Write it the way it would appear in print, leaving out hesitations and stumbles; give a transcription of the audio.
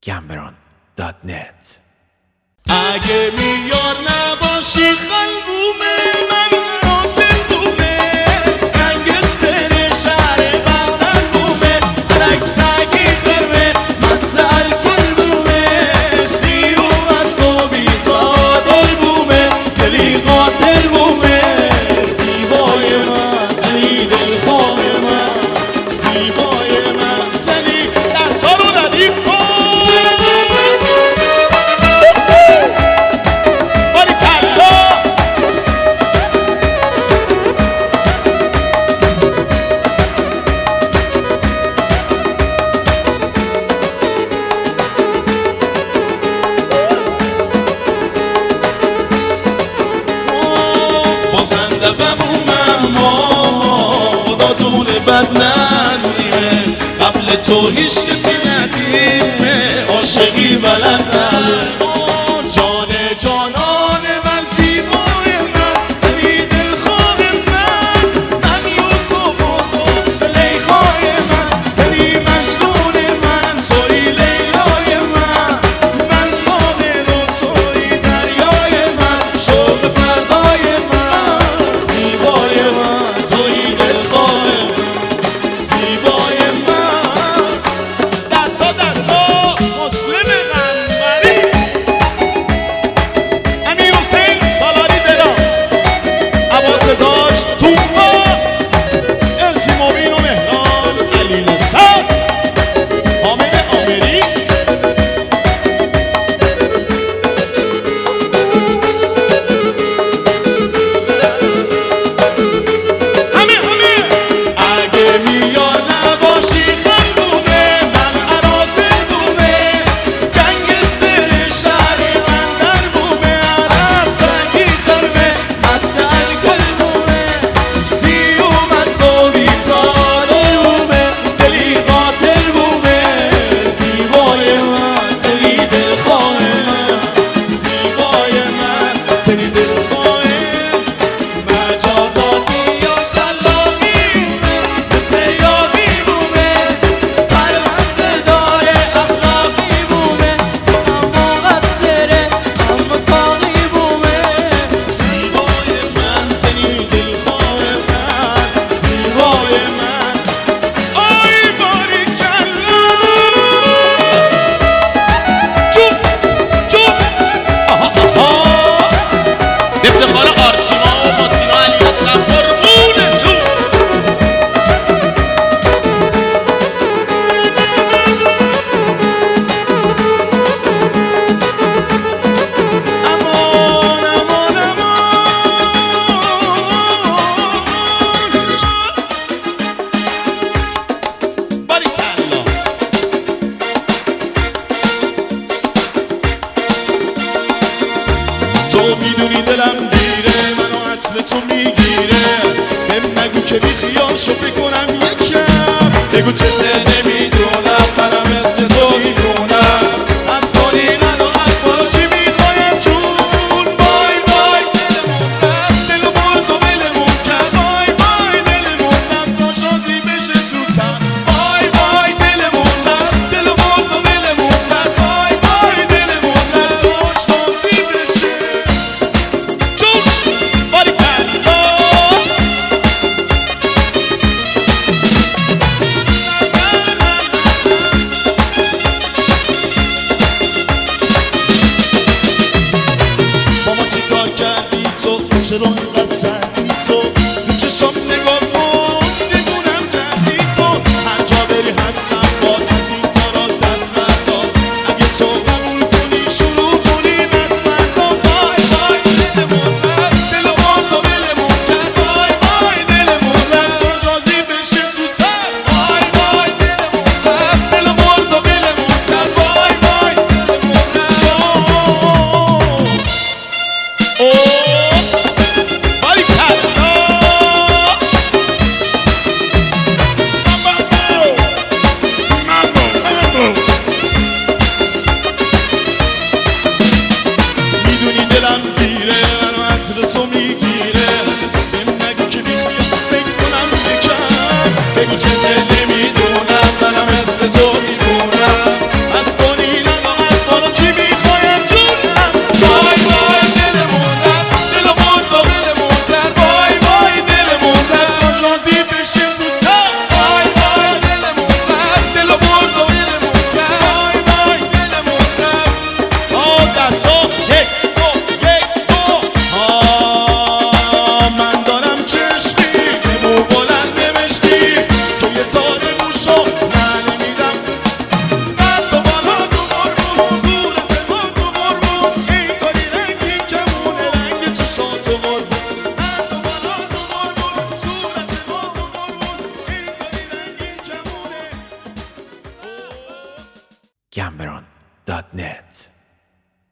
gambron.net. اگه میار نباشی قلبومه من واسه بومه گنگستر شهر بندر بومه عکس اگه خرمه مسل کل بومه سیر و اصابی تا دل بومه دلی قاتل بومه زیبای من تنی دلخواه من زیبای من تنی دستا رو ردیف کن. بازنده بمونم خدا دونه بد ندونیمه قبل تو هیچ کسی ندیمه عاشقی بلد جان جانان من زیبای من تنی دلخواه من یوسف و تو زلیخای من تنی مجنون من توی لیلای من ساحل و توی دریای من شوق فردای من زیبای من توی دلخواه من زیبای من دستا دستا مسلم قنبری امیر حسین سالاری دراز عباس داشت توبا ارسی مبین و مهران علی نصر حامد آمری اگه میار نباشی قلبومه من حراسه بومه گنگستر شهر بندر بومه عرب سنگی خرمه مسل گل بومه سی و مساوی تارل بومه دلی قاتل بومه زیبای من تنی دلخواه من زیبای من تنی دلخواه مجازاتی یا شلاقی مثل یاقی بومه پرونده داره اخلاقی بومه هم مقصره هم مطاقی بومه زیبای من تنی دلخواه من زیبای من آی باریکلا جون جون به افتخار آرتیما و فاطیما علی نصر قربونتون. امان امان امان باریکلا تو میدونی دلم گیره منو عطر تو میگیره بهم نگو که بیخیال شو بکنم یکم بگو که نمیدونم